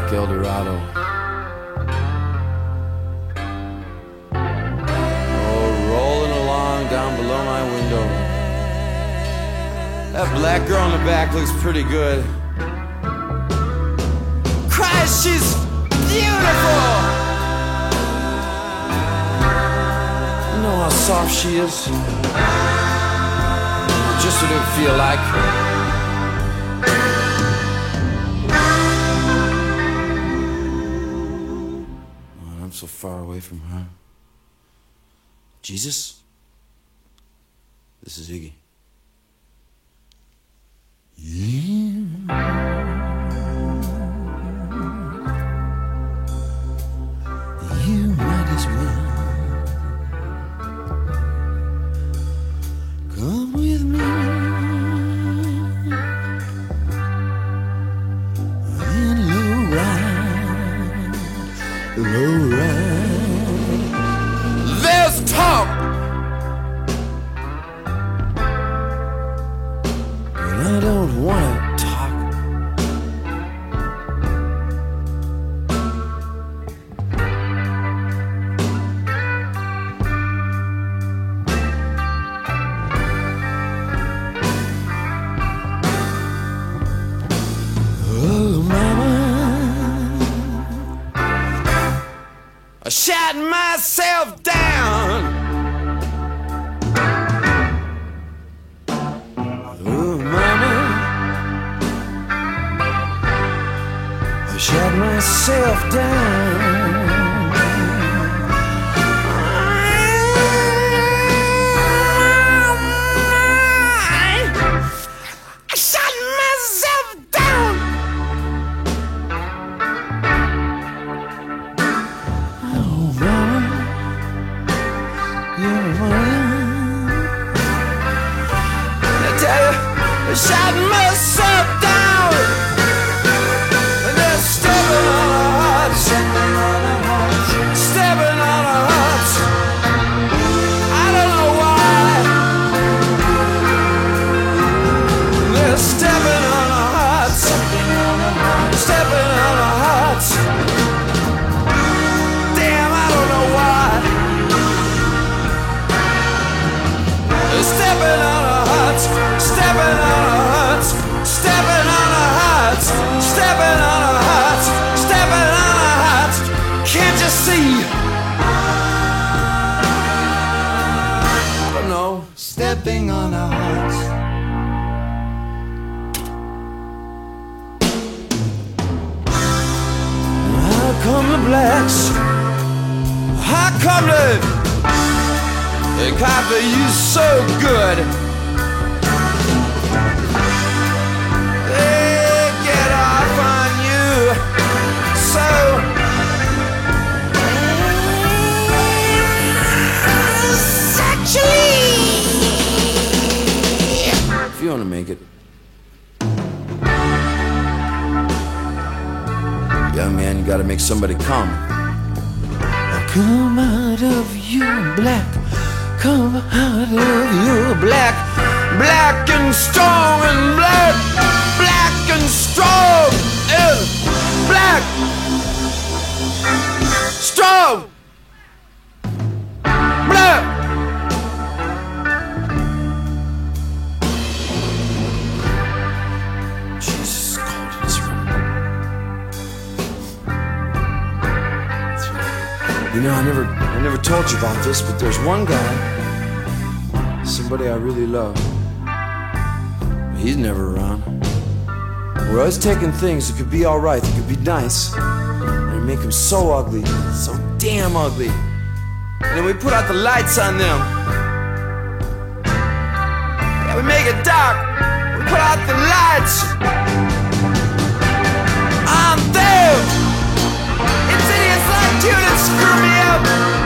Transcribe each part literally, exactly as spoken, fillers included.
like El Dorado. Oh, rolling along down below my window. That black girl in the back looks pretty good. Christ, she's beautiful! You know how soft she is? Just what it feel like. Oh, I'm so far away from her. Jesus? This is Iggy. Yeah. You might as well come with me and low ride, low ride. There's talk, but I don't want to talk. I shot myself down. Oh, mama, I shot myself down. I shot myself down. I shot myself down, and they're stepping on a heart, stepping on a heart, stepping on a heart. I don't know why. They're stepping on a heart, stepping on a heart, stepping on a heart. Damn, I don't know why. They're stepping on a heart, stepping on a heart, stepping on a heart, stepping on a heart, stepping on a heart. Can't you see? I don't know, stepping on a heart. How come the blacks? How come they they copy you so good? If you want to make it, young man, you gotta make somebody come. Come out of you black, come out of you black, black and strong and black, black and strong and black, strong, black. You know, I never, I never told you about this, but there's one guy, somebody I really love. He's never around. We're always taking things that could be all right, that could be nice, and make them so ugly, so damn ugly. And then we put out the lights on them. Yeah, we make it dark. We put out the lights on them. It's idiots like you that screw me up.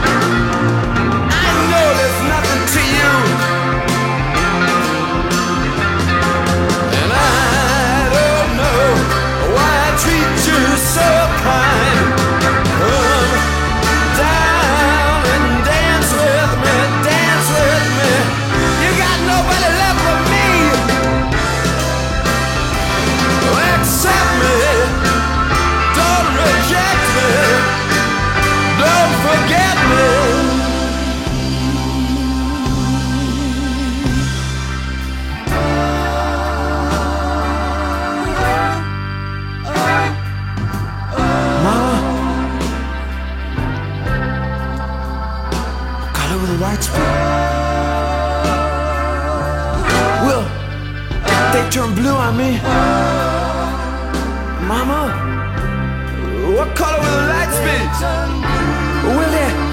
I know there's nothing to you, and I don't know why I treat you so kind. Come down and dance with me, dance with me. You got nobody left but me. Accept me, don't turn blue on me. Mama, what color will the lights be? Will they